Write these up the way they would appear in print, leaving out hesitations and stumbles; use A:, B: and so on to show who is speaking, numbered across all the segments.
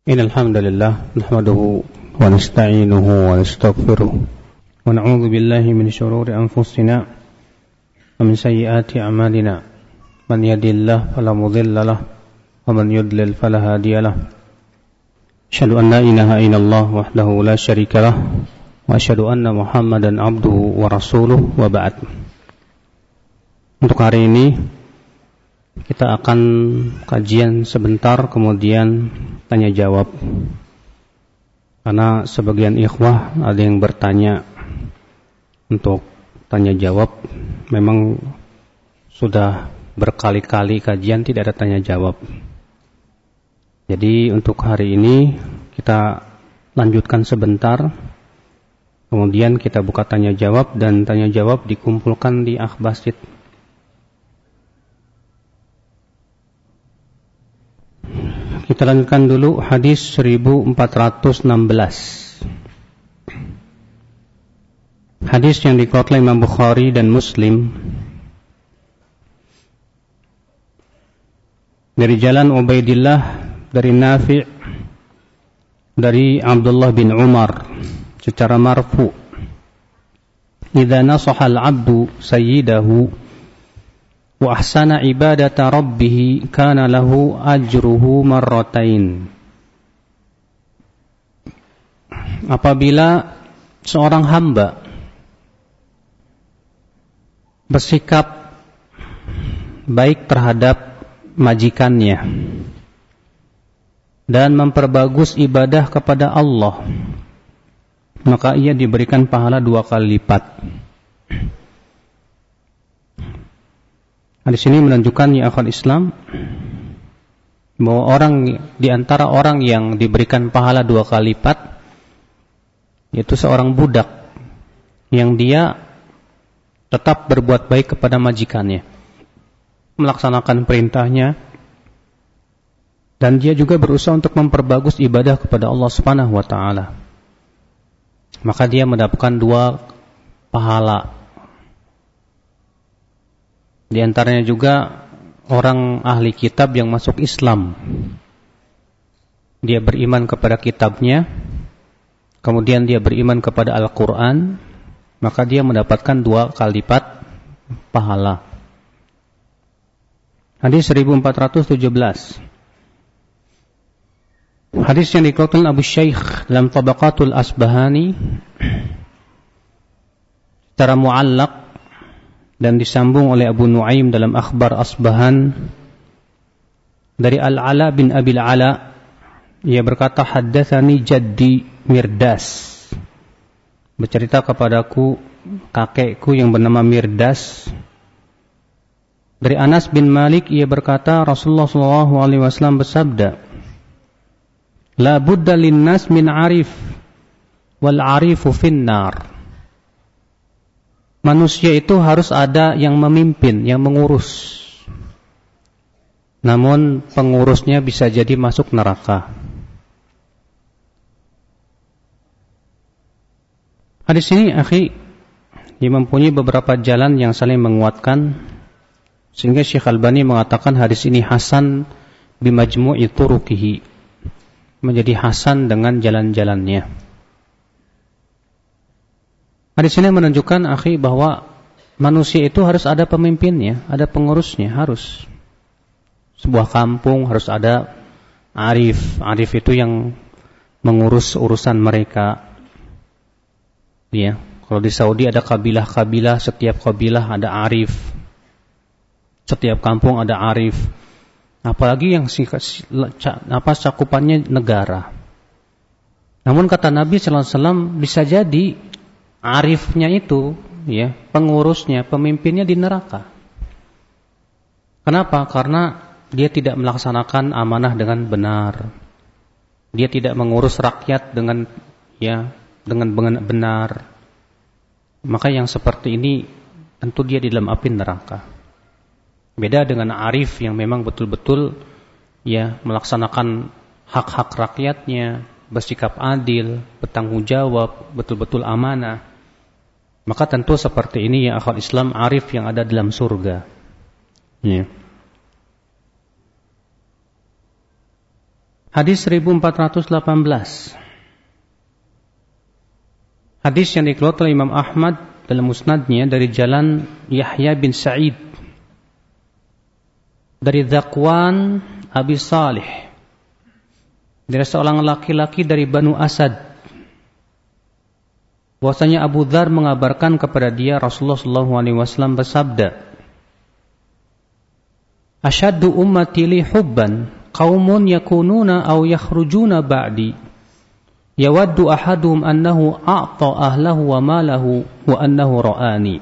A: Innal hamdalillah nahmaduhu wa nasta'inuhu wa nastaghfiruh wa na'udzu billahi min shururi anfusina wa min sayyiati a'malina. Man yahdihillahu fala mudilla lahu wa man yudlil fala hadiya lahu. Asyhadu an la ilaha illallah wahdahu la syarika lahu wa asyhadu anna Muhammadan abduhu wa rasuluh wa ba'd. Untuk hari ini kita akan kajian sebentar, kemudian tanya jawab. Karena sebagian ikhwah ada yang bertanya untuk tanya jawab. Memang sudah berkali-kali kajian tidak ada tanya jawab. Jadi untuk hari ini kita lanjutkan sebentar, kemudian kita buka tanya jawab, dan tanya jawab dikumpulkan di Akhbasit. Kita lanjutkan dulu hadis 1416. Hadis yang dikeluarkan oleh Imam Bukhari dan Muslim dari jalan Ubaidillah, dari Nafi', dari Abdullah bin Umar secara marfu. Idza nasaha al-'abdu sayyidahu wa ahsana ibadata rabbih kana lahu ajruhu marratain. Apabila seorang hamba bersikap baik terhadap majikannya dan memperbagus ibadah kepada Allah, maka ia diberikan pahala 2 kali lipat. Hadis ini menunjukkan, ya akhwat Islam, bahwa di antara orang yang diberikan pahala 2 kali lipat, yaitu seorang budak yang dia tetap berbuat baik kepada majikannya, melaksanakan perintahnya, dan dia juga berusaha untuk memperbagus ibadah kepada Allah Subhanahu wa taala. Maka dia mendapatkan 2 pahala. Di antaranya juga orang ahli kitab yang masuk Islam. Dia beriman kepada kitabnya, kemudian dia beriman kepada Al-Quran, maka dia mendapatkan 2 kali lipat pahala. Hadis 1417. Hadis yang dikeluarkan Abu Syaikh dalam Tabaqatul Asbahani secara mu'allaq dan disambung oleh Abu Nuaim dalam Akhbar Asbahan dari Al-Ala bin Abil Ala. Ia berkata, haddatsani jaddi Mirdas, bercerita kepadaku kakekku yang bernama Mirdas. Dari Anas bin Malik, ia berkata, Rasulullah SAW bersabda, la budda linnas min arif wal arifu finnar. Manusia itu harus ada yang memimpin, yang mengurus. Namun pengurusnya bisa jadi masuk neraka. Hadis ini, akhi, dia mempunyai beberapa jalan yang saling menguatkan, sehingga Syekh Albani mengatakan hadis ini hasan bimajmu'i turuqihi, menjadi hasan dengan jalan-jalannya. Hadis ini menunjukkan, akhi, bahwa manusia itu harus ada pemimpinnya, ada pengurusnya, harus. Sebuah kampung harus ada arif. Arif itu yang mengurus urusan mereka. Ya, kalau di Saudi ada kabilah-kabilah, setiap kabilah ada arif. Setiap kampung ada arif. Apalagi yang cakupannya negara. Namun kata Nabi sallallahu alaihi wasallam, bisa jadi arifnya itu, ya, pengurusnya, pemimpinnya di neraka. Kenapa? Karena dia tidak melaksanakan amanah dengan benar. Dia tidak mengurus rakyat dengan benar. Maka yang seperti ini tentu dia di dalam api neraka. Beda dengan arif yang memang betul-betul, ya, melaksanakan hak-hak rakyatnya, bersikap adil, bertanggung jawab, betul-betul amanah. Maka tentu seperti ini, ya akhwat Islam, arif yang ada dalam surga. Ya. Hadis 1418. Hadis yang dikeluarkan oleh Imam Ahmad dalam musnadnya dari jalan Yahya bin Sa'id dari Zakwan Abi Salih, dari seorang laki-laki dari Banu Asad, bahwasanya Abu Dzar mengabarkan kepada dia Rasulullah SAW bersabda, "Asyaddu ummati li hubban qaumun yakununa aw yakhrujuna ba'di yawaddu ahaduhum annahu a'ta ahlahu wa malahu wa annahu ra'ani."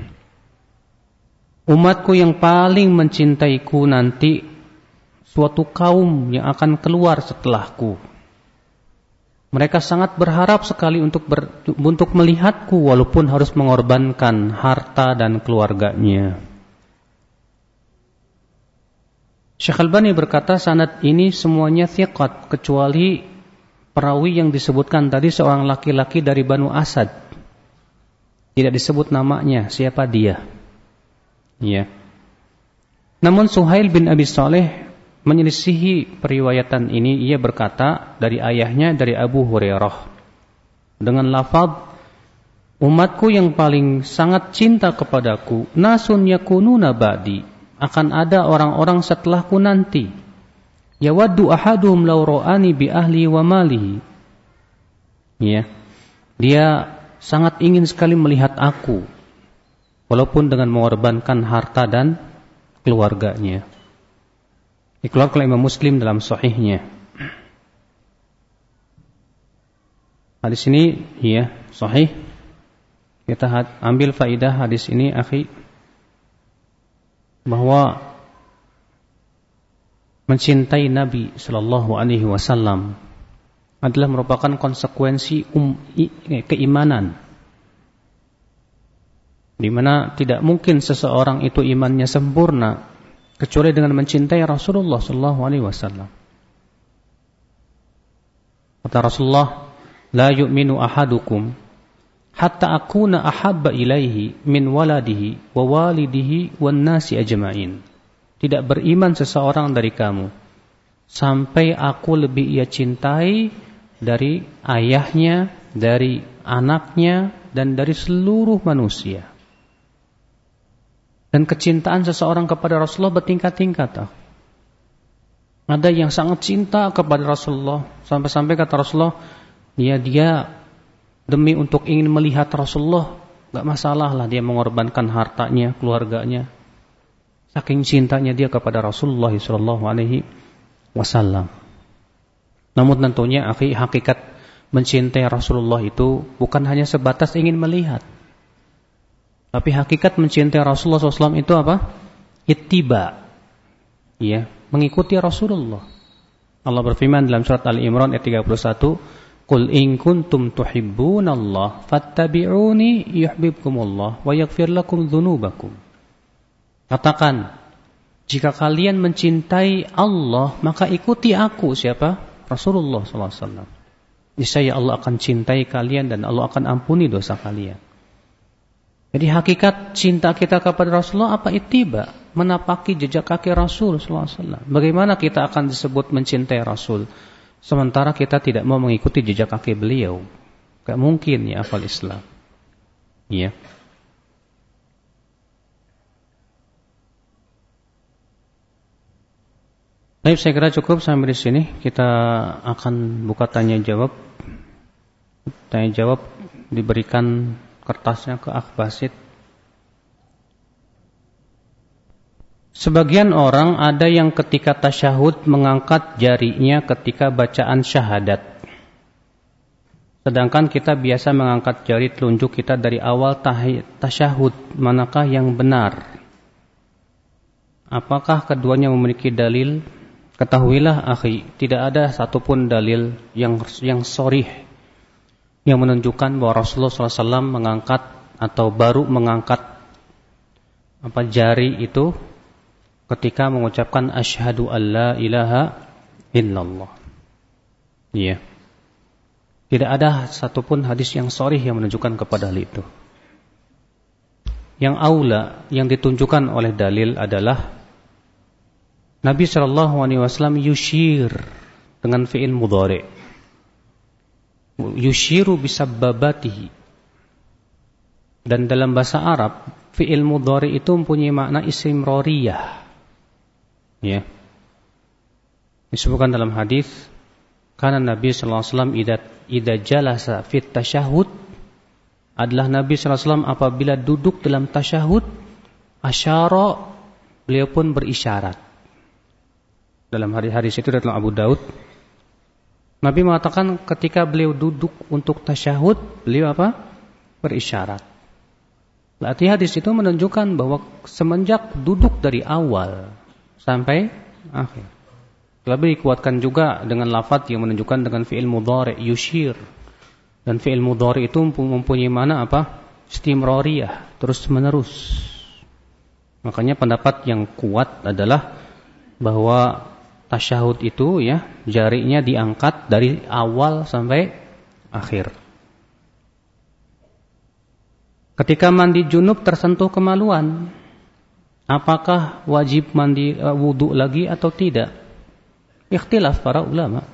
A: Umatku yang paling mencintaiku nanti suatu kaum yang akan keluar setelahku. Mereka sangat berharap sekali untuk melihatku walaupun harus mengorbankan harta dan keluarganya. Syekh Albani berkata sanad ini semuanya thiqat kecuali perawi yang disebutkan tadi, seorang laki-laki dari Banu Asad. Tidak disebut namanya, siapa dia. Ya. Namun Suhail bin Abi Saleh menyelisihi periwayatan ini. Ia berkata dari ayahnya, dari Abu Hurairah, dengan lafaz, umatku yang paling sangat cinta kepadaku, nasun yakununa ba'di, akan ada orang-orang setelahku nanti, yawaddu ahaduhum law ra'ani bi ahli wa malihi. Ya. Dia sangat ingin sekali melihat aku walaupun dengan mengorbankan harta dan keluarganya. Dikeluarkan oleh Imam Muslim dalam sahihnya. Hadis ini ya sahih. Kita ambil faidah hadis ini, akhi, bahwa mencintai Nabi sallallahu alaihi wasallam adalah merupakan konsekuensi keimanan, di mana tidak mungkin seseorang itu imannya sempurna kecuali dengan mencintai Rasulullah sallallahu alaihi wasallam. Kata Rasulullah, la yu'minu ahadukum hatta akuna ahabba ilaihi min waladihi wa walidihi wan nasi ajma'in. Tidak beriman seseorang dari kamu sampai aku lebih ia cintai dari ayahnya, dari anaknya, dan dari seluruh manusia. Dan kecintaan seseorang kepada Rasulullah bertingkat-tingkat. Ada yang sangat cinta kepada Rasulullah sampai-sampai kata Rasulullah, dia demi untuk ingin melihat Rasulullah, gak masalah lah dia mengorbankan hartanya, keluarganya. Saking cintanya dia kepada Rasulullah SAW. Namun tentunya, akhi, hakikat mencintai Rasulullah itu bukan hanya sebatas ingin melihat. Tapi hakikat mencintai Rasulullah SAW itu apa? Ittiba. Ya, mengikuti Rasulullah. Allah berfirman dalam surat Al-Imran ayat 31, Qul in kuntum tuhibbunallah fattabi'uni yuhibbukumullah wa yaghfir lakum dzunubakum. Katakan, jika kalian mencintai Allah, maka ikuti aku. Siapa? Rasulullah SAW. Niscaya Allah akan cintai kalian dan Allah akan ampuni dosa kalian. Jadi hakikat cinta kita kepada Rasulullah apa? Ittiba, menapaki jejak kaki Rasul SAW. Bagaimana kita akan disebut mencintai Rasul sementara kita tidak mau mengikuti jejak kaki beliau? Gak mungkin ya akal Islam. Iya. Baik, saya kira cukup sampai di sini. Kita akan buka tanya jawab. Tanya jawab diberikan kertasnya ke Akh Basit. Sebagian orang ada yang ketika tasyahud mengangkat jarinya ketika bacaan syahadat. Sedangkan kita biasa mengangkat jari telunjuk kita dari awal tasyahud. Manakah yang benar? Apakah keduanya memiliki dalil? Ketahuilah akhi, tidak ada satupun dalil yang sharih yang menunjukkan bahwa Rasulullah SAW mengangkat atau baru mengangkat jari itu ketika mengucapkan asyhadu alla ilaha illallah. Iya. Tidak ada satupun hadis yang sharih yang menunjukkan kepada hal itu. Yang aula, yang ditunjukkan oleh dalil adalah Nabi SAW yushir dengan fi'il mudhari. Yushiru bisabbabatihi. Dan dalam bahasa Arab, fi'il mudhari itu mempunyai makna istimrariyah. Ya. Disebutkan dalam hadis, karena Nabi sallallahu alaihi wasallam idza jalasa fit tasyahhud, adalah Nabi sallallahu alaihi wasallam apabila duduk dalam tasyahud, asyara, beliau pun berisyarat. Dalam hadis itu dalam Abu Daud, Nabi mengatakan ketika beliau duduk untuk tasyahud, beliau apa? Berisyarat. Berarti hadis itu menunjukkan bahwa semenjak duduk dari awal sampai akhir. Lebih dikuatkan juga dengan lafaz yang menunjukkan dengan fi'il mudhari yushir. Dan fi'il mudhari itu mempunyai mana apa? Istimrariyah, terus menerus. Makanya pendapat yang kuat adalah bahwa tasyahud itu ya jarinya diangkat dari awal sampai akhir. Ketika mandi junub tersentuh kemaluan, apakah wajib mandi wudu lagi atau tidak? Ikhtilaf para ulama.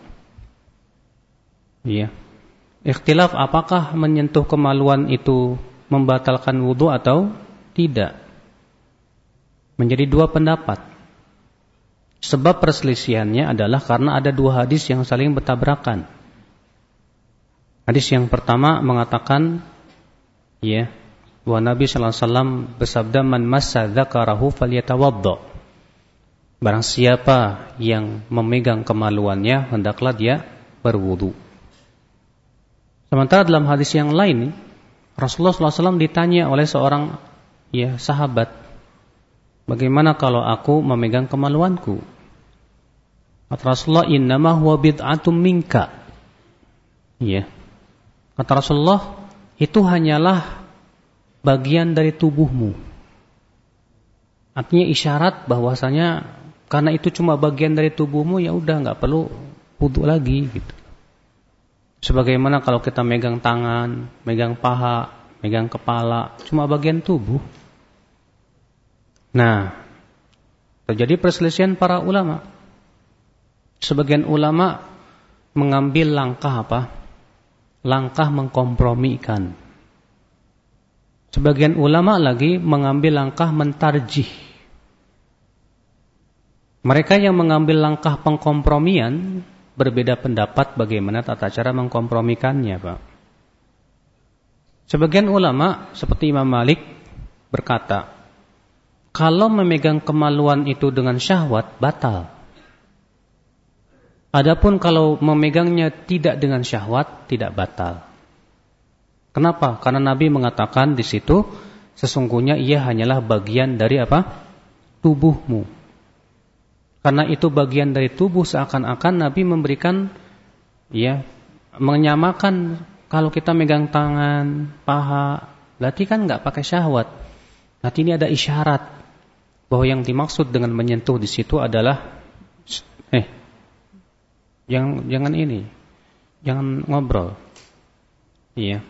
A: Iya. Ikhtilaf apakah menyentuh kemaluan itu membatalkan wudu atau tidak. Menjadi dua pendapat. Sebab perselisihannya adalah karena ada dua hadis yang saling bertabrakan. Hadis yang pertama mengatakan ya, bahwa Nabi sallallahu alaihi wasallam bersabda, "Man massa dzakarahu falyatawadda." Barang siapa yang memegang kemaluannya, hendaklah dia berwudu. Sementara dalam hadis yang lain, Rasulullah SAW ditanya oleh seorang ya sahabat, bagaimana kalau aku memegang kemaluanku? Kata Rasulullah, innama huwa bid'atum minka. Ya. Kata Rasulullah, itu hanyalah bagian dari tubuhmu. Artinya isyarat bahwasanya karena itu cuma bagian dari tubuhmu, ya udah nggak perlu wudu lagi gitu. Sebagaimana kalau kita megang tangan, megang paha, megang kepala, cuma bagian tubuh. Nah, terjadi perselisihan para ulama. Sebagian ulama mengambil langkah apa? Langkah mengkompromikan. Sebagian ulama lagi mengambil langkah mentarjih. Mereka yang mengambil langkah pengkompromian berbeda pendapat bagaimana tata cara mengkompromikannya, Pak. Sebagian ulama seperti Imam Malik berkata, kalau memegang kemaluan itu dengan syahwat batal. Adapun kalau memegangnya tidak dengan syahwat tidak batal. Kenapa? Karena Nabi mengatakan di situ sesungguhnya ia hanyalah bagian dari apa? Tubuhmu. Karena itu bagian dari tubuh, seakan-akan Nabi memberikan ya menyamakan kalau kita megang tangan, paha, berarti kan enggak pakai syahwat. Nanti ini ada isyarat bahwa yang dimaksud dengan menyentuh di situ adalah jangan ini. Jangan ngobrol. Iya.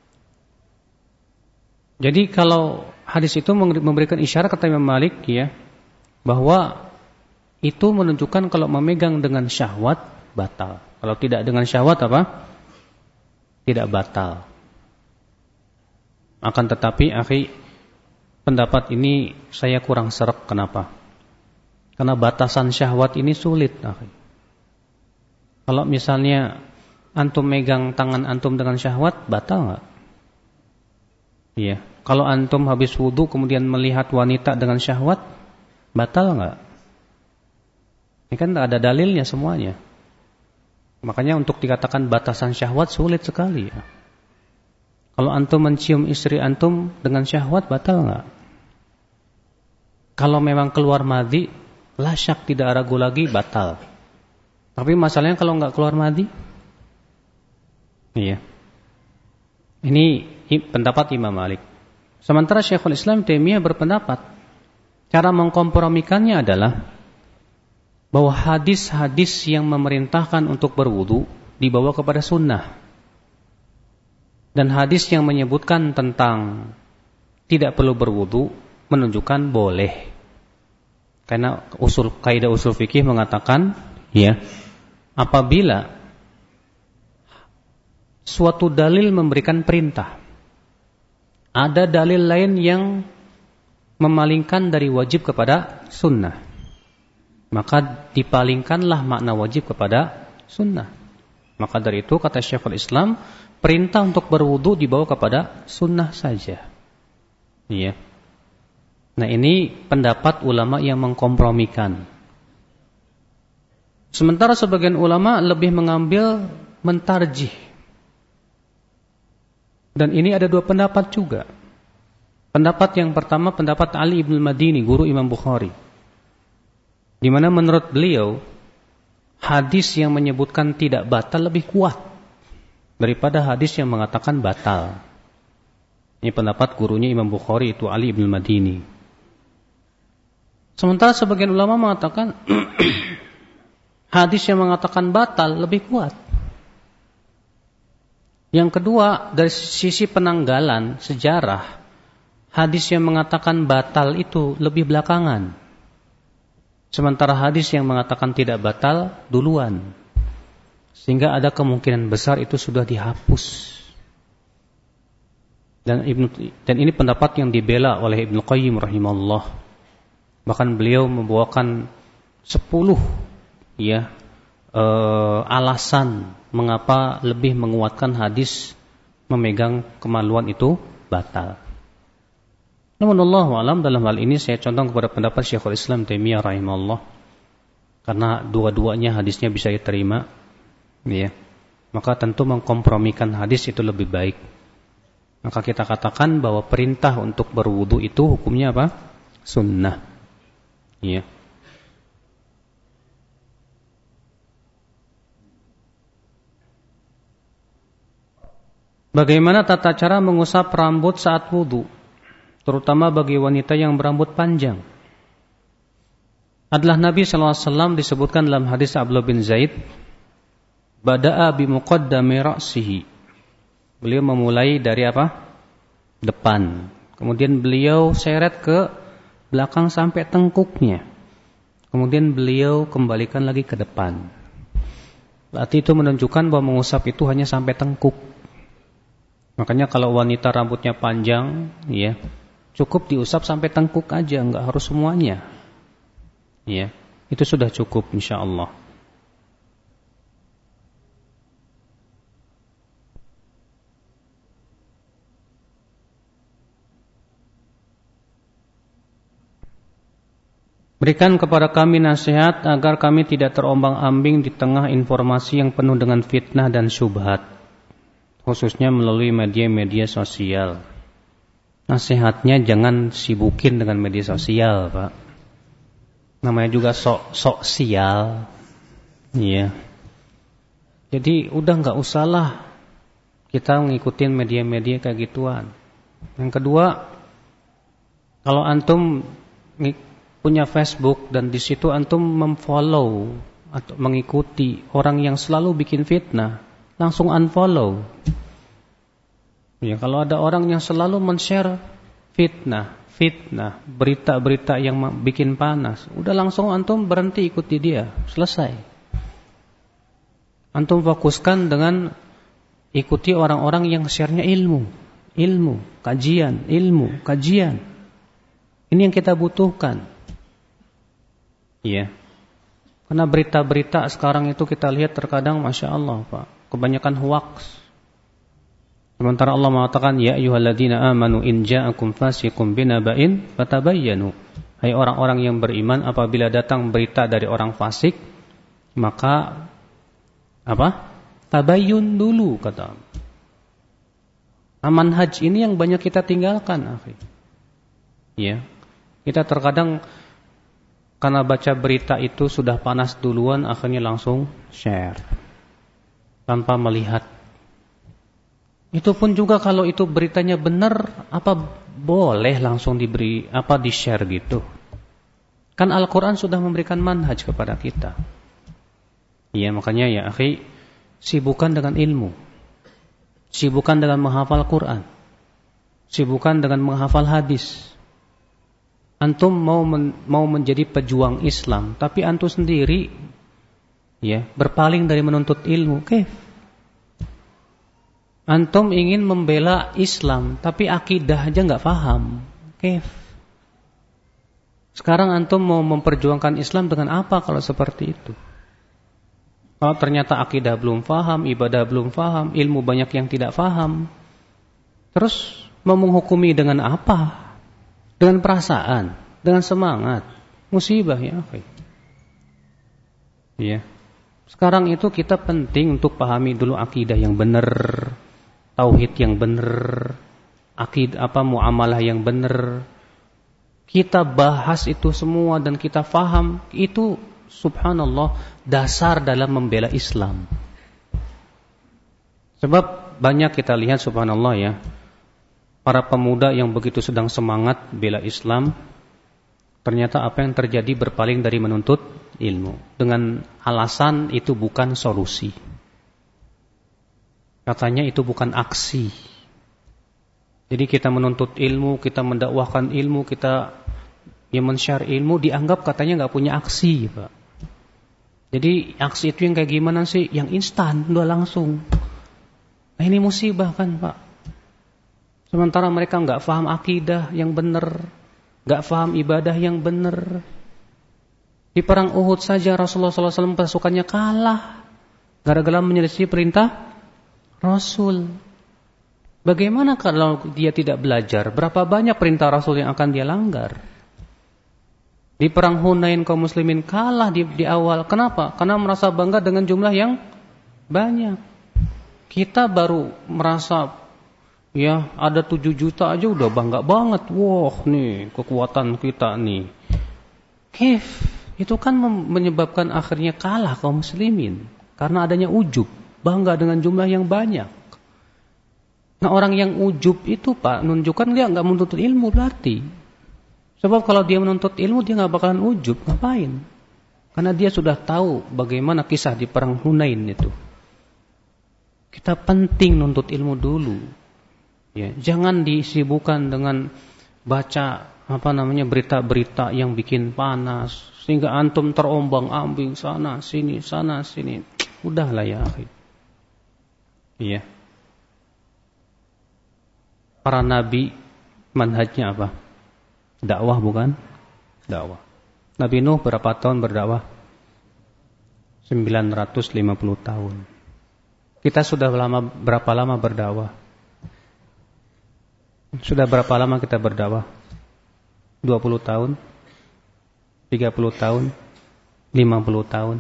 A: Jadi kalau hadis itu memberikan isyarat kata Imam Malik ya bahwa itu menunjukkan kalau memegang dengan syahwat batal. Kalau tidak dengan syahwat apa? Tidak batal. Akan tetapi, akhi, pendapat ini saya kurang serap. Kenapa? Karena batasan syahwat ini sulit, akhi. Kalau misalnya antum megang tangan antum dengan syahwat, batal enggak? Iya. Kalau antum habis wudu kemudian melihat wanita dengan syahwat, batal enggak? Ini kan ada dalilnya semuanya. Makanya untuk dikatakan batasan syahwat sulit sekali ya. Kalau antum mencium istri antum dengan syahwat batal enggak? Kalau memang keluar madhi, la syak tidak ragu lagi batal. Tapi masalahnya kalau enggak keluar madhi? Iya. Ini pendapat Imam Malik. Sementara Syekhul Islam Taimiyah berpendapat cara mengkompromikannya adalah bahwa hadis-hadis yang memerintahkan untuk berwudu dibawa kepada sunnah. Dan hadis yang menyebutkan tentang tidak perlu berwudu menunjukkan boleh. Karena kaidah usul fikih mengatakan ya, apabila suatu dalil memberikan perintah, ada dalil lain yang memalingkan dari wajib kepada sunnah, maka dipalingkanlah makna wajib kepada sunnah. Maka dari itu kata Syekhul Islam, perintah untuk berwudu dibawa kepada sunnah saja. Iya. Nah, ini pendapat ulama yang mengkompromikan. Sementara sebagian ulama lebih mengambil mentarjih. Dan ini ada dua pendapat juga. Pendapat yang pertama, pendapat Ali ibn Madini, guru Imam Bukhari, di mana menurut beliau hadis yang menyebutkan tidak batal lebih kuat daripada hadis yang mengatakan batal. Ini pendapat gurunya Imam Bukhari, itu Ali ibn Madini. Sementara sebagian ulama mengatakan hadis yang mengatakan batal lebih kuat. Yang kedua, dari sisi penanggalan sejarah, hadis yang mengatakan batal itu lebih belakangan. Sementara hadis yang mengatakan tidak batal duluan. Sehingga ada kemungkinan besar itu sudah dihapus. Dan ini pendapat yang dibela oleh Ibnu Qayyim rahimahullah. Bahkan beliau membawakan 10 alasan mengapa lebih menguatkan hadis memegang kemaluan itu batal. Namun Allahu a'lam, dalam hal ini saya condong kepada pendapat Syekhul Islam Taimiyah rahimahullah, karena dua-duanya hadisnya bisa diterima, ya. Maka tentu mengkompromikan hadis itu lebih baik. Maka kita katakan bahwa perintah untuk berwudu itu hukumnya apa? Sunnah. Ya. Bagaimana tata cara mengusap rambut saat wudu, terutama bagi wanita yang berambut panjang? Adalah Nabi SAW disebutkan dalam hadis Abdullah bin Zaid, bada'a bi muqaddami ra'sihi. Beliau memulai dari apa? Depan. Kemudian beliau seret ke belakang sampai tengkuknya. Kemudian beliau kembalikan lagi ke depan. Berarti itu menunjukkan bahwa mengusap itu hanya sampai tengkuk. Makanya kalau wanita rambutnya panjang, ya, cukup diusap sampai tengkuk aja, enggak harus semuanya. Ya, itu sudah cukup insyaallah. Berikan kepada kami nasihat agar kami tidak terombang-ambing di tengah informasi yang penuh dengan fitnah dan syubhat, khususnya melalui media-media sosial. Nasihatnya jangan sibukin dengan media sosial, Pak. Namanya juga sok sial. Iya. Jadi udah enggak usahlah kita ngikutin media-media kayak gituan. Yang kedua, kalau antum punya Facebook dan di situ antum memfollow atau mengikuti orang yang selalu bikin fitnah, langsung unfollow. Ya, kalau ada orang yang selalu men-share fitnah, berita-berita yang bikin panas, udah langsung antum berhenti ikuti dia, selesai. Antum fokuskan dengan ikuti orang-orang yang share-nya ilmu, kajian. Ini yang kita butuhkan. Iya. Karena berita-berita sekarang itu kita lihat terkadang Masya Allah, Pak, kebanyakan hoax. Sementara Allah mengatakan, ya ayyuhalladzina amanu in ja'akum fasiqun binaba'in fatabayyanu. Hai orang-orang yang beriman, apabila datang berita dari orang fasik, maka apa? Tabayyun dulu, kata. Manhaj ini yang banyak kita tinggalkan, akhi. Ya. Kita terkadang karena baca berita itu sudah panas duluan, akhirnya langsung share tanpa melihat. Itu pun juga kalau itu beritanya benar, apa boleh langsung di-share gitu? Kan Al-Quran sudah memberikan manhaj kepada kita. Ya, makanya ya akhi, sibukkan dengan ilmu, sibukkan dengan menghafal Quran, sibukkan dengan menghafal hadis. Antum mau menjadi pejuang Islam, tapi antum sendiri Ya, berpaling dari menuntut ilmu. Oke. Antum ingin membela Islam, tapi akidah aja nggak paham. Oke. Sekarang antum mau memperjuangkan Islam dengan apa kalau seperti itu? Kalau ternyata akidah belum paham, ibadah belum paham, ilmu banyak yang tidak paham, terus mau menghukumi dengan apa? Dengan perasaan, dengan semangat, musibah ya. Oke. Ya. Sekarang itu kita penting untuk pahami dulu akidah yang benar, tauhid yang benar, muamalah yang benar. Kita bahas itu semua dan kita faham, itu subhanallah dasar dalam membela Islam. Sebab banyak kita lihat subhanallah ya, para pemuda yang begitu sedang semangat bela Islam, ternyata apa yang terjadi berpaling dari menuntut ilmu dengan alasan itu bukan solusi. Katanya itu bukan aksi. Jadi kita menuntut ilmu, kita mendakwahkan ilmu, kita men-share ilmu, dianggap katanya nggak punya aksi, Pak. Jadi aksi itu yang kayak gimana sih? Yang instan, udah langsung. Nah ini musibah kan, Pak. Sementara mereka nggak paham akidah yang benar, nggak paham ibadah yang benar. Di perang Uhud saja Rasulullah SAW pasukannya kalah gara-gara menyelisih perintah Rasul. Bagaimana kalau dia tidak belajar? Berapa banyak perintah Rasul yang akan dia langgar? Di perang Hunain kaum muslimin kalah di awal. Kenapa? Karena merasa bangga dengan jumlah yang banyak. Kita baru merasa ya ada 7 juta aja udah bangga banget. Wah nih kekuatan kita nih. Itu kan menyebabkan akhirnya kalah kaum muslimin. Karena adanya ujub. Bangga dengan jumlah yang banyak. Nah orang yang ujub itu Pak, menunjukkan dia gak menuntut ilmu berarti. Sebab kalau dia menuntut ilmu dia gak bakalan ujub. Ngapain? Karena dia sudah tahu bagaimana kisah di perang Hunain itu. Kita penting nuntut ilmu dulu. Ya, jangan disibukkan dengan baca berita-berita yang bikin panas sehingga antum terombang-ambing sana sini. Udahlah ya, akhi. Iya. Para nabi manhajnya apa? Dakwah bukan? Dakwah. Nabi Nuh berapa tahun berdakwah? 950 tahun. Kita sudah berapa lama berdakwah? Sudah berapa lama kita berdakwah? 20 tahun? 30 tahun? 50 tahun?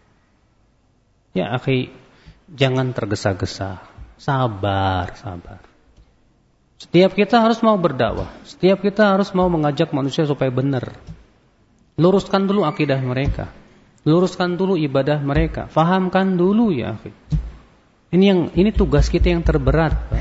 A: Ya akhi, jangan tergesa-gesa. Sabar. Setiap kita harus mau berdakwah. Setiap kita harus mau mengajak manusia supaya benar. Luruskan dulu akidah mereka. Luruskan dulu ibadah mereka. Fahamkan dulu ya akhi. Ini tugas kita yang terberat, Pak.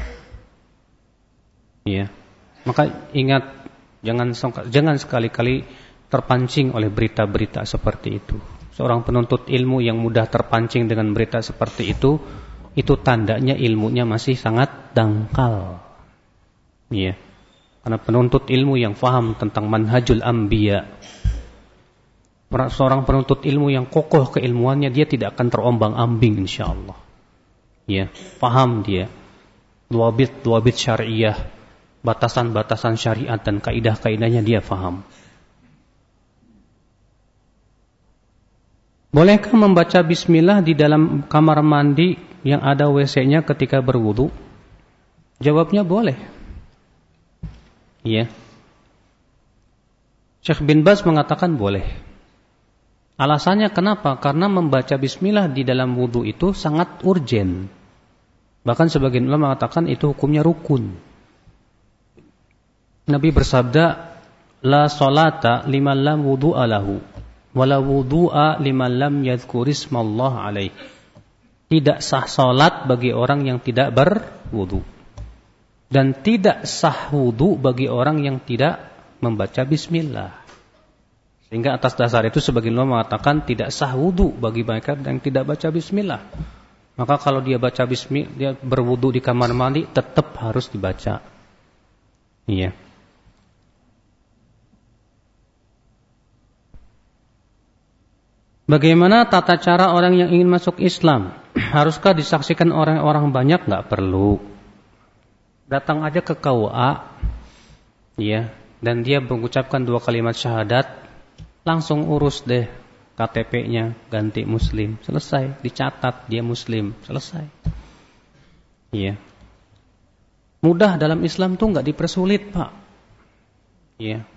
A: Ya. Maka ingat jangan sekali-kali terpancing oleh berita-berita seperti itu. Seorang penuntut ilmu yang mudah terpancing dengan berita seperti itu tandanya ilmunya masih sangat dangkal. Ya. Karena penuntut ilmu yang faham tentang manhajul anbiya, seorang penuntut ilmu yang kokoh keilmuannya, dia tidak akan terombang-ambing insyaallah. Ya, paham dia duabit syariah, batasan-batasan syariat dan kaidah-kaidahnya dia faham. Bolehkah membaca bismillah di dalam kamar mandi yang ada WC-nya ketika berwudu? Jawabnya boleh. Iya. Syekh bin Baz mengatakan boleh. Alasannya kenapa? Karena membaca bismillah di dalam wudu itu sangat urgen. Bahkan sebagian ulama mengatakan itu hukumnya rukun. Nabi bersabda, la salata liman lam wudu'a lahu, wala wudu'a liman lam yadhkurismallah alaih. Tidak sah salat bagi orang yang tidak berwudu, dan tidak sah wudu bagi orang yang tidak membaca bismillah. Sehingga atas dasar itu sebagian ulama mengatakan tidak sah wudu bagi mereka yang tidak baca bismillah. Maka kalau dia baca bismillah, dia berwudu di kamar mandi, tetap harus dibaca. Iya. Bagaimana tata cara orang yang ingin masuk Islam? Haruskah disaksikan orang-orang banyak? Nggak perlu. Datang aja ke KUA, ya, dan dia mengucapkan 2 kalimat syahadat, langsung urus deh KTP-nya, ganti Muslim, selesai, dicatat dia Muslim, selesai. Iya. Mudah dalam Islam tuh nggak dipersulit, Pak. Iya.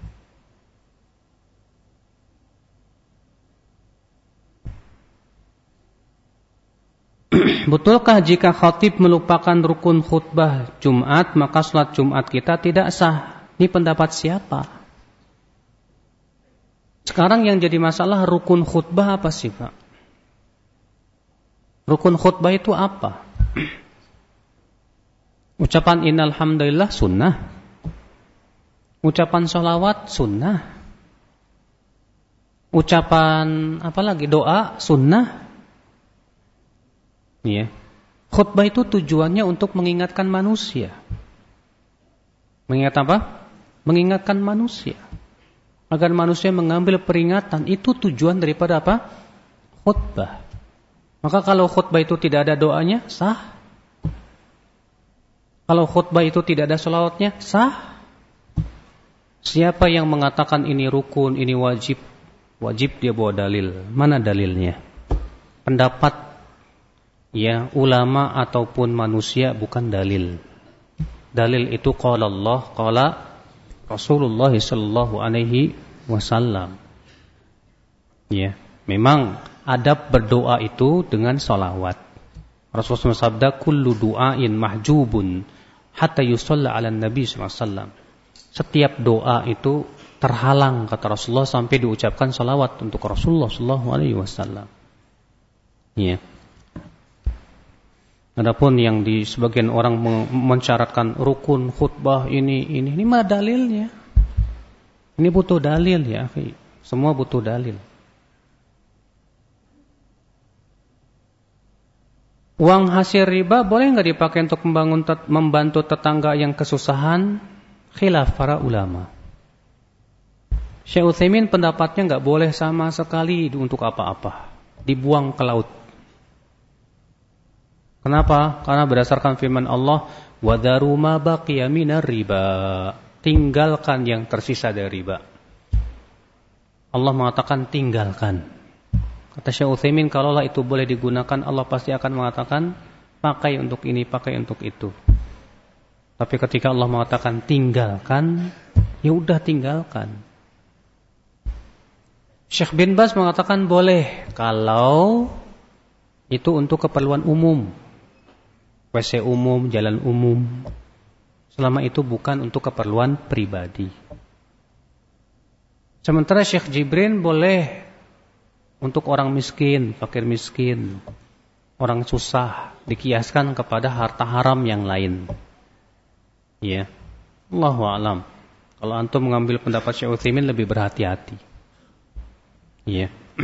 A: Betulkah jika khatib melupakan rukun khutbah Jumat, maka salat Jumat kita tidak sah? Ini pendapat siapa? Sekarang yang jadi masalah rukun khutbah apa sih, Pak? Rukun khutbah itu apa? Ucapan innal hamdalillah sunnah. Ucapan sholawat sunnah. Ucapan apa lagi? Doa sunnah. Ya. Khutbah itu tujuannya untuk mengingatkan manusia. Mengingat apa? Mengingatkan manusia. Agar manusia mengambil peringatan, itu tujuan daripada apa? Khutbah. Maka kalau khutbah itu tidak ada doanya, sah. Kalau khutbah itu tidak ada sholawatnya, sah. Siapa yang mengatakan ini rukun, ini wajib, wajib dia bawa dalil. Mana dalilnya? Pendapat ya ulama ataupun manusia bukan dalil. Dalil itu qala Allah, qala Rasulullah sallallahu alaihi wasallam. Ya, memang adab berdoa itu dengan salawat. Rasulullah sabda kullu du'ain mahjubun hatta yusalla 'alan nabi sallallahu alaihi wasallam. Setiap doa itu terhalang kata Rasulullah sampai diucapkan salawat untuk Rasulullah sallallahu alaihi wasallam. Ya. Adapun yang di sebagian orang mensyaratkan rukun khutbah ini mah dalilnya. Ini butuh dalil ya, akhi. Semua butuh dalil. Uang hasil riba boleh enggak dipakai untuk membantu tetangga yang kesusahan? Khilaf para ulama. Syekh Utsaimin pendapatnya enggak boleh sama sekali untuk apa-apa. Dibuang ke laut. Kenapa? Karena berdasarkan firman Allah, "Wadharu ma baqiya minar riba." Tinggalkan yang tersisa dari riba. Allah mengatakan tinggalkan. Kata Syekh Utsaimin, kalaulah itu boleh digunakan, Allah pasti akan mengatakan pakai untuk ini, pakai untuk itu. Tapi ketika Allah mengatakan tinggalkan, ya udah tinggalkan. Syekh bin Baz mengatakan boleh kalau itu untuk keperluan umum. WC umum, jalan umum. Selama itu bukan untuk keperluan pribadi. Sementara Syekh Jibrin boleh untuk orang miskin, fakir miskin, orang susah, dikiaskan kepada harta haram yang lain. Ya. Allahu a'lam. Kalau antum mengambil pendapat Syekh Utsaimin lebih berhati-hati. Ya.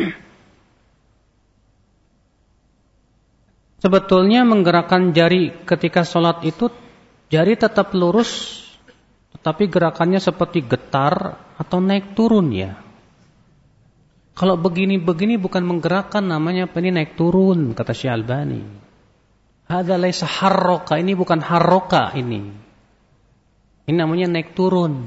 A: Sebetulnya menggerakkan jari ketika sholat itu jari tetap lurus, tetapi gerakannya seperti getar atau naik turun ya. Kalau begini-begini bukan menggerakkan, namanya ini naik turun, kata Syekh Albani. Hadza laisa harroka, ini bukan harroka ini. Ini namanya naik turun.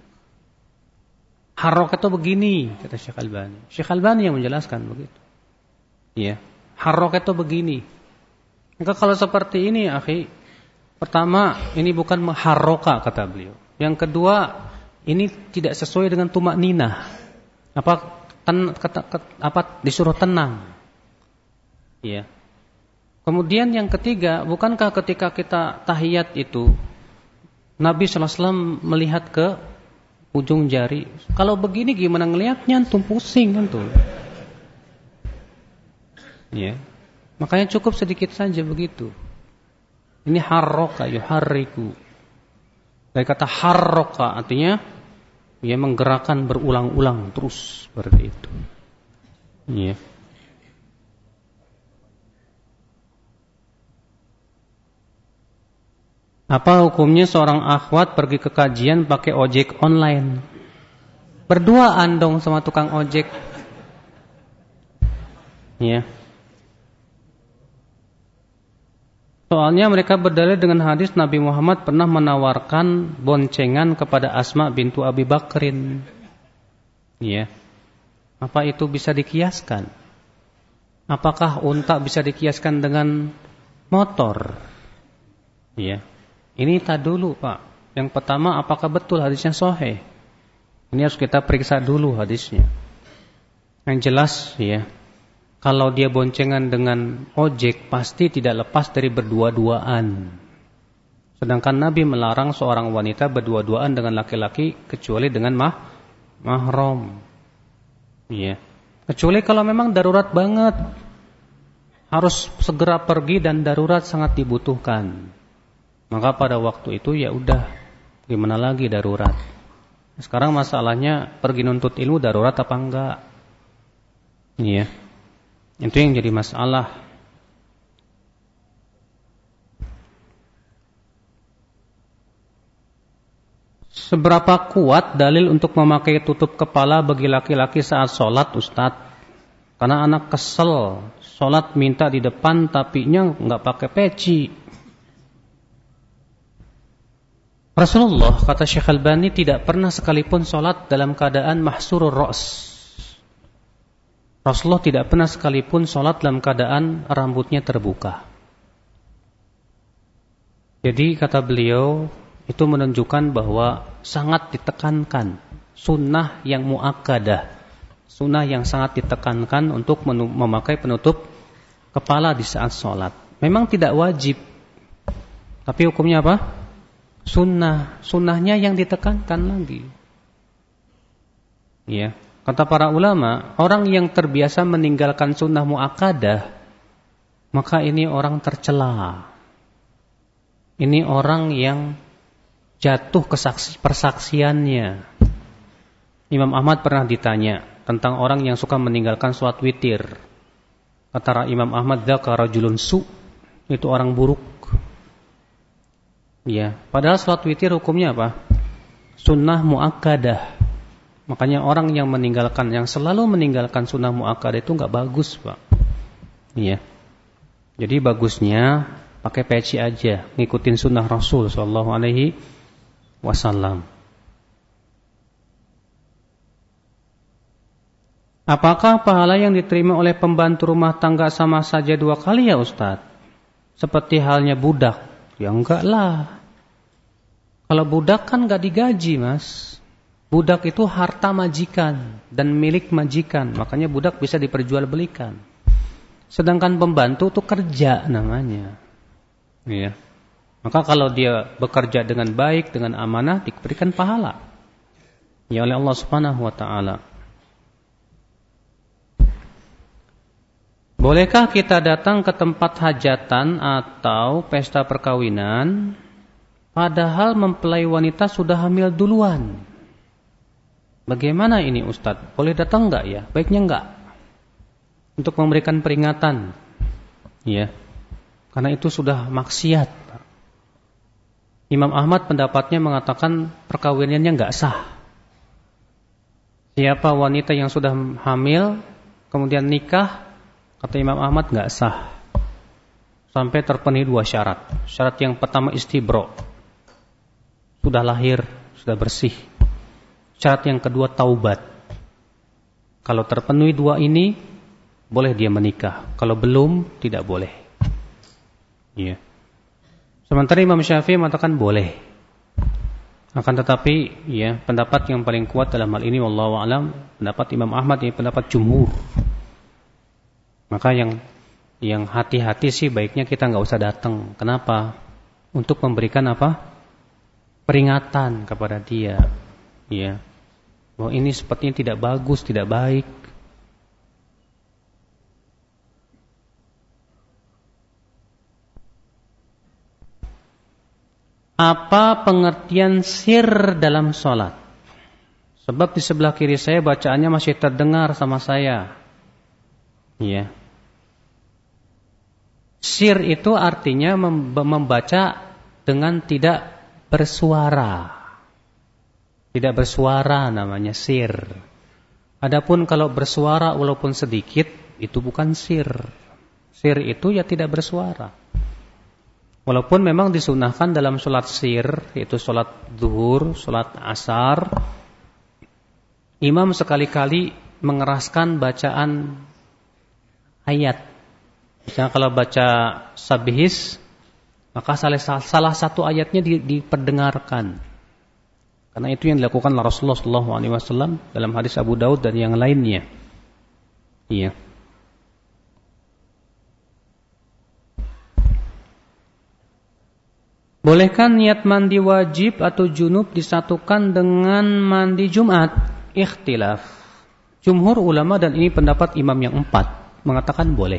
A: Harroka itu begini, kata Syekh Albani. Syekh Albani yang menjelaskan begitu. Iya, harroka itu begini. Maka kalau seperti ini, akhi, pertama, ini bukan mengharroka, kata beliau. Yang kedua, ini tidak sesuai dengan tumak ninah. Disuruh tenang. Ya. Kemudian yang ketiga, bukankah ketika kita tahiyat itu, Nabi SAW melihat ke ujung jari. Kalau begini gimana ngelihatnya, antum pusing antum. Ya. Makanya cukup sedikit saja begitu. Ini harroka, yuharriku. Dari kata harroka artinya ia menggerakkan berulang-ulang terus seperti itu. Iya. Apa hukumnya seorang akhwat pergi ke kajian pakai ojek online? Berduaan dong sama tukang ojek. Ya. Soalnya mereka berdalil dengan hadis Nabi Muhammad pernah menawarkan boncengan kepada Asma bintu Abi Bakrin. Ya. Apa itu bisa dikiaskan? Apakah unta bisa dikiaskan dengan motor? Ya. Ini tak dulu, Pak. Yang pertama, apakah betul hadisnya sahih? Ini harus kita periksa dulu hadisnya. Yang jelas, ya. Kalau dia boncengan dengan ojek, pasti tidak lepas dari berdua-duaan. Sedangkan Nabi melarang seorang wanita berdua-duaan dengan laki-laki kecuali dengan mahram. Ya. Kecuali kalau memang darurat banget, harus segera pergi dan darurat sangat dibutuhkan. Maka pada waktu itu ya udah, gimana lagi darurat. Sekarang masalahnya pergi nuntut ilmu darurat apa enggak? Iya. Itu yang jadi masalah. Seberapa kuat dalil untuk memakai tutup kepala bagi laki-laki saat sholat, Ustadz? Karena anak kesel, sholat minta di depan tapinya nggak pakai peci. Rasulullah, kata Syekh Albani, tidak pernah sekalipun sholat dalam keadaan mahsurur ra's. Rasulullah tidak pernah sekalipun sholat dalam keadaan rambutnya terbuka. Jadi kata beliau, itu menunjukkan bahwa sangat ditekankan sunnah yang muakkadah, sunnah yang sangat ditekankan untuk memakai penutup kepala di saat sholat. Memang tidak wajib, tapi hukumnya apa? Sunnah, sunnahnya yang ditekankan lagi. Ya. Kata para ulama, orang yang terbiasa meninggalkan sunnah muakkadah, maka ini orang tercela. Ini orang yang jatuh persaksiannya. Imam Ahmad pernah ditanya tentang orang yang suka meninggalkan sholat witir. Kata Imam Ahmad, dzaka rajulun su, itu orang buruk. Ya, padahal sholat witir hukumnya apa? Sunnah muakkadah. Makanya orang yang meninggalkan, yang selalu meninggalkan sunnah muakkadah itu nggak bagus, Pak. Iya. Jadi bagusnya pakai peci aja, ngikutin sunnah Rasul sallallahu alaihi wasallam. Apakah pahala yang diterima oleh pembantu rumah tangga sama saja 2 kali ya, Ustadz? Seperti halnya budak? Ya enggak lah. Kalau budak kan nggak digaji, Mas. Budak itu harta majikan dan milik majikan, makanya budak bisa diperjualbelikan. Sedangkan pembantu itu kerja namanya. Iya. Maka kalau dia bekerja dengan baik, dengan amanah, diberikan pahala ya oleh Allah Subhanahu wa taala. Bolehkah kita datang ke tempat hajatan atau pesta perkawinan padahal mempelai wanita sudah hamil duluan? Bagaimana ini Ustadz? Boleh datang enggak ya? Baiknya enggak. Untuk memberikan peringatan. Ya. Karena itu sudah maksiat. Imam Ahmad pendapatnya mengatakan perkawinannya enggak sah. Siapa wanita yang sudah hamil kemudian nikah, kata Imam Ahmad enggak sah. Sampai terpenuhi 2 syarat. Syarat yang pertama istibro. Sudah lahir, sudah bersih. Syarat yang kedua taubat. Kalau terpenuhi 2 ini, boleh dia menikah. Kalau belum, tidak boleh. Iya. Sementara Imam Syafi'i mengatakan boleh. Akan tetapi, ya, pendapat yang paling kuat dalam hal ini, wallahu a'lam, pendapat Imam Ahmad ini pendapat jumhur. Maka yang hati-hati sih baiknya kita nggak usah datang. Kenapa? Untuk memberikan apa? Peringatan kepada dia. Ya, bahwa ini sepertinya tidak bagus, tidak baik. Apa pengertian sir dalam sholat? Sebab di sebelah kiri saya bacaannya masih terdengar sama saya. Ya. Sir itu artinya membaca dengan tidak bersuara. Tidak bersuara namanya sir. Adapun kalau bersuara walaupun sedikit, itu bukan sir. Sir itu ya tidak bersuara. Walaupun memang disunahkan dalam sholat sir, yaitu sholat zuhur, sholat asar, imam sekali-kali mengeraskan bacaan ayat. Misalnya kalau baca sabihis, maka salah satu ayatnya diperdengarkan. Karena itu yang dilakukan oleh Rasulullah SAW dalam hadis Abu Daud dan yang lainnya. Iya. Bolehkah niat mandi wajib atau junub disatukan dengan mandi Jumat? Ikhtilaf. Jumhur ulama, dan ini pendapat imam yang 4, mengatakan boleh.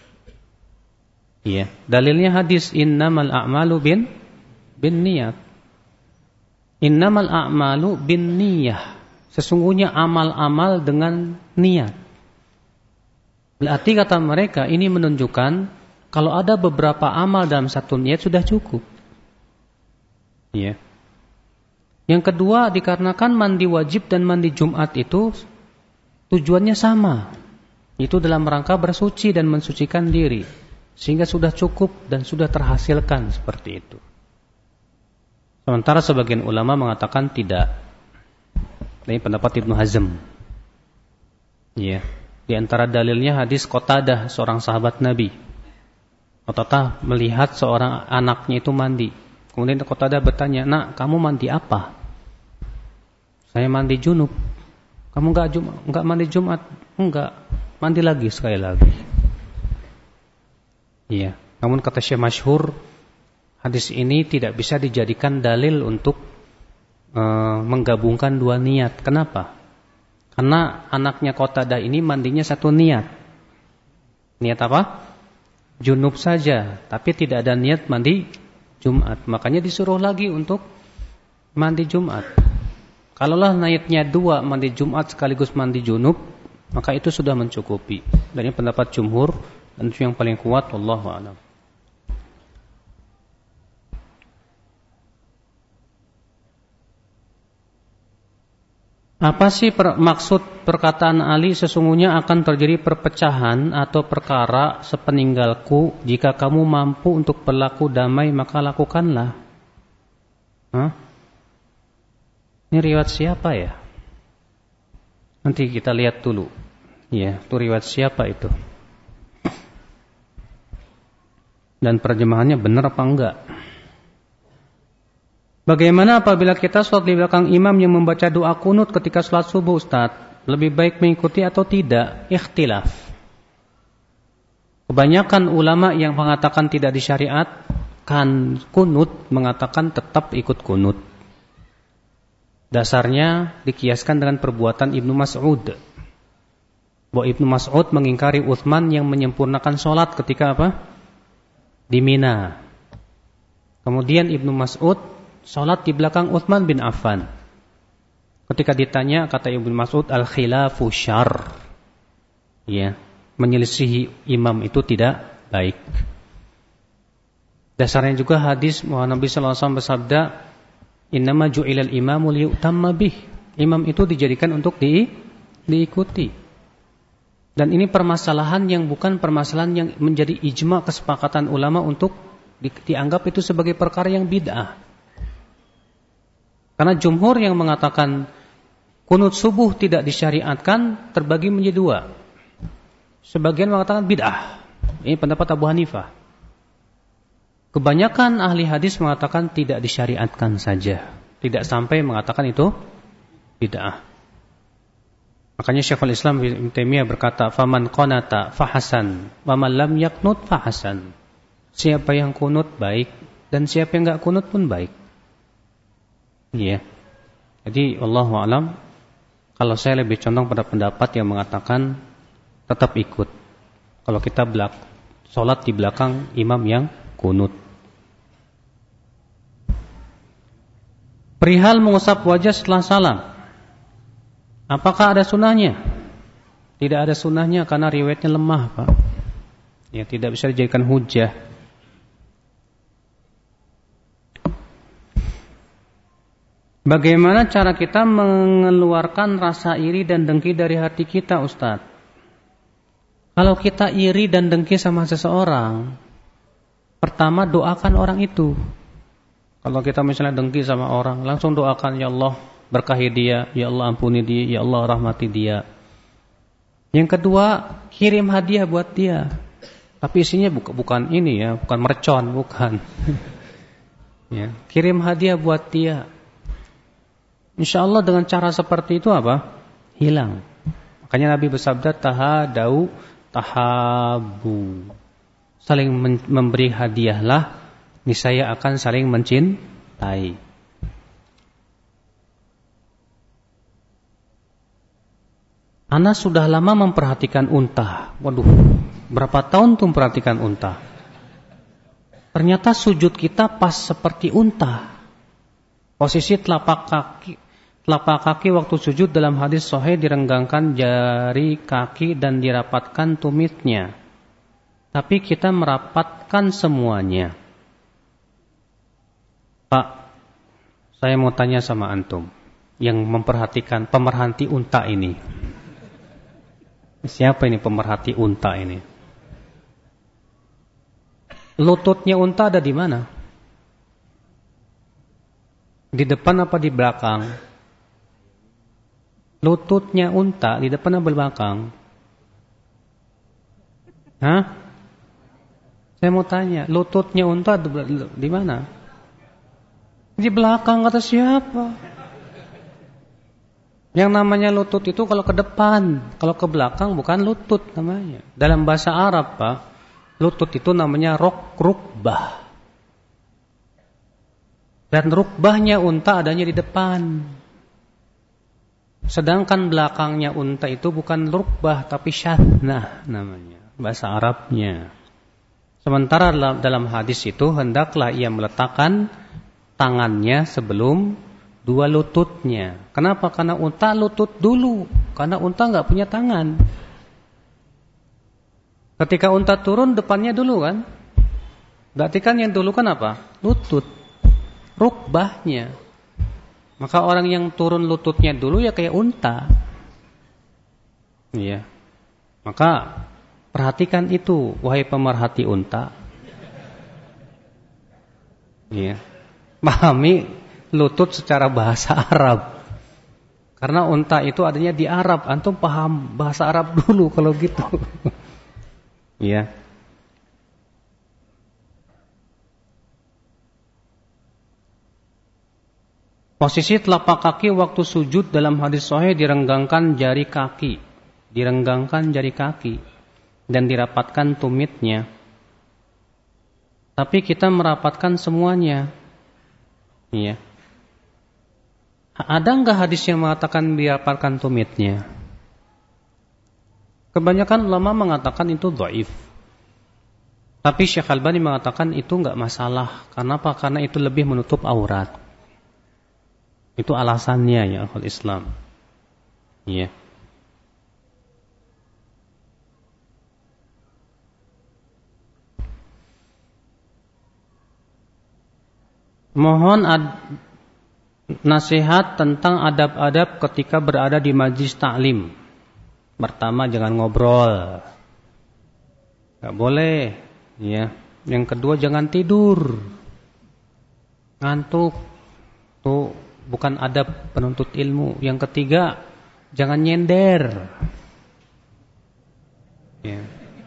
A: Iya. Dalilnya hadis innamal a'malu bin niyat. Innamal a'malu bin niyah. Sesungguhnya amal-amal dengan niat. Berarti kata mereka ini menunjukkan kalau ada beberapa amal dalam satu niat sudah cukup. Ya. Yang kedua, dikarenakan mandi wajib dan mandi Jumat itu tujuannya sama. Itu dalam rangka bersuci dan mensucikan diri. Sehingga sudah cukup dan sudah terhasilkan seperti itu. Sementara sebagian ulama mengatakan tidak. Ini pendapat Ibnu Hazm. Ya. Di antara dalilnya hadis Qatadah, seorang sahabat Nabi. Qatadah melihat seorang anaknya itu mandi. Kemudian Qatadah bertanya, "Nak, kamu mandi apa?" "Saya mandi junub." "Kamu enggak mandi Jumat?" "Enggak." "Mandi lagi sekali lagi." Iya. Namun kata Syekh masyhur, hadis ini tidak bisa dijadikan dalil untuk menggabungkan dua niat. Kenapa? Karena anaknya Qatadah ini mandinya satu niat. Niat apa? Junub saja, tapi tidak ada niat mandi Jumat. Makanya disuruh lagi untuk mandi Jumat. Kalaulah niatnya 2, mandi Jumat sekaligus mandi junub, maka itu sudah mencukupi. Dan ini pendapat jumhur, dan itu yang paling kuat, wallahu a'lam. Apa sih maksud perkataan Ali, sesungguhnya akan terjadi perpecahan atau perkara sepeninggalku, jika kamu mampu untuk berlaku damai maka lakukanlah. Ini riwayat siapa ya? Nanti kita lihat dulu. Ya, itu riwayat siapa itu? Dan terjemahannya benar apa enggak? Bagaimana apabila kita sholat di belakang imam yang membaca doa kunut ketika sholat subuh, Ustaz? Lebih baik mengikuti atau tidak? Ikhtilaf. Kebanyakan ulama yang mengatakan tidak disyariatkan kunut, mengatakan tetap ikut kunut. Dasarnya dikiaskan dengan perbuatan Ibnu Mas'ud. Bahwa Ibnu Mas'ud mengingkari Utsman yang menyempurnakan sholat ketika apa? Di Mina. Kemudian Ibnu Mas'ud sholat di belakang Utsman bin Affan. Ketika ditanya, kata Ibnu Mas'ud, al-khilafu syarr. Ya, menyelisihi imam itu tidak baik. Dasarnya juga hadis Nabi sallallahu alaihi wasallam bersabda, "Innama ju'ilal imamu liyutamma bih." Imam itu dijadikan untuk diikuti. Dan ini permasalahan yang bukan permasalahan yang menjadi ijma kesepakatan ulama untuk dianggap itu sebagai perkara yang bid'ah. Karena jumhur yang mengatakan kunut subuh tidak disyariatkan terbagi menjadi 2. Sebagian mengatakan bid'ah. Ini pendapat Abu Hanifah. Kebanyakan ahli hadis mengatakan tidak disyariatkan saja. Tidak sampai mengatakan itu bid'ah. Makanya Syekhul Islam Ibnu Taimiyah berkata, "Faman qanata fahasan, wa man lam yaqnut fahasan." Siapa yang kunut baik, dan siapa yang enggak kunut pun baik. Iya. Jadi wallahu a'lam, kalau saya lebih condong pada pendapat yang mengatakan tetap ikut. Kalau kita sholat di belakang imam yang kunut. Perihal mengusap wajah setelah salam, apakah ada sunahnya? Tidak ada sunahnya karena riwayatnya lemah, Pak. Ya, tidak bisa dijadikan hujah. Bagaimana cara kita mengeluarkan rasa iri dan dengki dari hati kita, Ustaz? Kalau kita iri dan dengki sama seseorang, pertama doakan orang itu. Kalau kita misalnya dengki sama orang, langsung doakan, ya Allah berkahi dia, ya Allah ampuni dia, ya Allah rahmati dia. Yang kedua, kirim hadiah buat dia. Tapi isinya bukan ini ya, bukan mercon, bukan. Ya, kirim hadiah buat dia. Insya Allah dengan cara seperti itu apa? Hilang. Makanya Nabi bersabda, tahadau tahabu. Saling memberi hadiahlah, niscaya akan saling mencintai. Anas sudah lama memperhatikan unta. Waduh, berapa tahun tuh memperhatikan unta. Ternyata sujud kita pas seperti unta. Posisi telapak kaki waktu sujud dalam hadis sahih direnggangkan jari kaki dan dirapatkan tumitnya. Tapi kita merapatkan semuanya. Pak, saya mau tanya sama antum yang memperhatikan pemerhati unta ini. Siapa ini pemerhati unta ini? Lututnya unta ada di mana? Di depan apa di belakang? Lututnya unta di depan apa di belakang? Hah? Saya mau tanya, lututnya unta di mana? Di belakang kata siapa? Yang namanya lutut itu kalau ke depan, kalau ke belakang bukan lutut namanya. Dalam bahasa Arab, Pak, lutut itu namanya rukbah. Dan rukbahnya unta adanya di depan. Sedangkan belakangnya unta itu bukan rukbah tapi syathnah namanya, bahasa Arabnya. Sementara dalam hadis itu hendaklah ia meletakkan tangannya sebelum dua lututnya. Kenapa? Karena unta lutut dulu. Karena unta nggak punya tangan. Ketika unta turun depannya dulu kan? Berarti kan yang dulu kan apa? Lutut. Rukbahnya. Maka orang yang turun lututnya dulu ya kayak unta. Iya. Maka perhatikan itu, wahai pemerhati unta. Iya. Pahami lutut secara bahasa Arab. Karena unta itu adanya di Arab. Antum paham bahasa Arab dulu kalau gitu. Ya. Posisi telapak kaki waktu sujud dalam hadis sahih direnggangkan jari kaki. Direnggangkan jari kaki. Dan dirapatkan tumitnya. Tapi kita merapatkan semuanya. Iya. Ada enggak hadis yang mengatakan dirapatkan tumitnya? Kebanyakan ulama mengatakan itu dhaif. Tapi Syekh Albani mengatakan itu enggak masalah. Kenapa? Karena itu lebih menutup aurat. Itu alasannya ya akhul Islam. Iya. Mohon nasihat tentang adab-adab ketika berada di majlis taklim. Pertama, jangan ngobrol, nggak boleh. Ya. Yang kedua, jangan tidur, ngantuk. Tuh bukan adab penuntut ilmu. Yang ketiga, jangan nyender. Ya.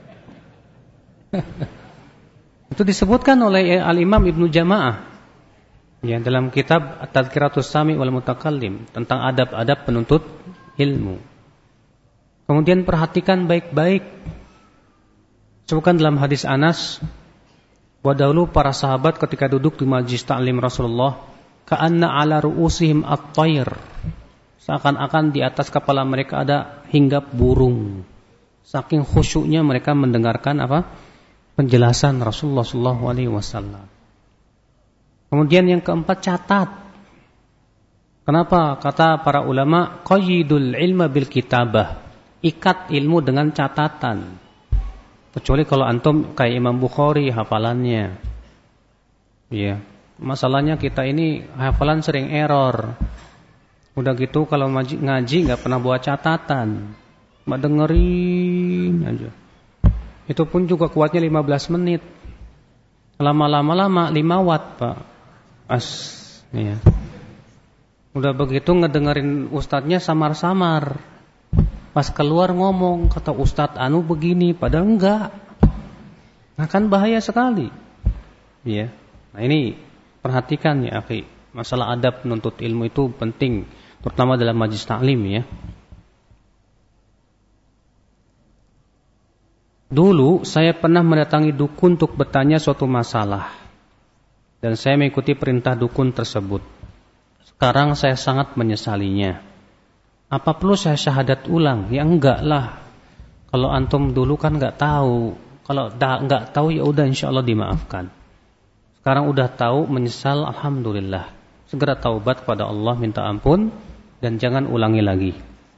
A: Itu disebutkan oleh Al-Imam Ibnu Jama'ah. Ya, dalam kitab At-Tadhkiratus Sami' wal Mutakallim tentang adab-adab penuntut ilmu. Kemudian perhatikan baik-baik. Sebutkan dalam hadis Anas, bahwa dahulu para sahabat ketika duduk di majlis ta'lim Rasulullah, ka'anna 'ala ru'usihim at-tayr. Seakan-akan di atas kepala mereka ada hinggap burung. Saking khusyuknya mereka mendengarkan apa? Penjelasan Rasulullah sallallahu alaihi wasallam. Kemudian yang keempat, catat. Kenapa? Kata para ulama, qayyidul ilma bil kitabah. Ikat ilmu dengan catatan. Kecuali kalau antum kayak Imam Bukhari hafalannya. Iya. Masalahnya kita ini hafalan sering error. Udah gitu kalau ngaji enggak pernah bawa catatan. Cuma dengerin aja. Itu pun juga kuatnya 15 menit. Lama-lama 5 watt, Pak. Ya. Udah begitu ngedengerin ustadznya samar-samar. Pas keluar ngomong, kata ustadz anu begini, padahal enggak. Nah kan bahaya sekali. Ya. Nah ini perhatikan ya, akhi. Masalah adab menuntut ilmu itu penting, terutama dalam majlis taklim ya. Dulu saya pernah mendatangi dukun untuk bertanya suatu masalah, dan saya mengikuti perintah dukun tersebut. Sekarang saya sangat menyesalinya. Apa perlu saya syahadat ulang? Ya enggak lah. Kalau antum dulu kan enggak tahu. Kalau enggak tahu ya udah insyaallah dimaafkan. Sekarang udah tahu, menyesal, alhamdulillah. Segera taubat kepada Allah, minta ampun, dan jangan ulangi lagi.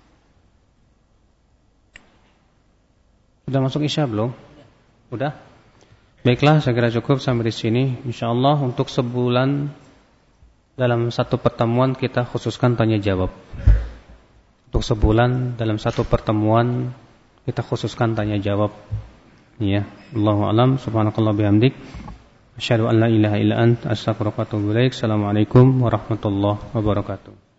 A: Sudah masuk Isya belum? Udah? Baiklah, saya kira cukup sampai di sini. Insyaallah untuk sebulan dalam satu pertemuan kita khususkan tanya jawab. Untuk sebulan dalam satu pertemuan kita khususkan tanya jawab. Ya, Allahu a'lam. Subhanakallah bihamdik. Asyhadu an la ilaha illa anta astaghfiruka wa atubu ilaik. Assalamualaikum warahmatullahi wabarakatuh.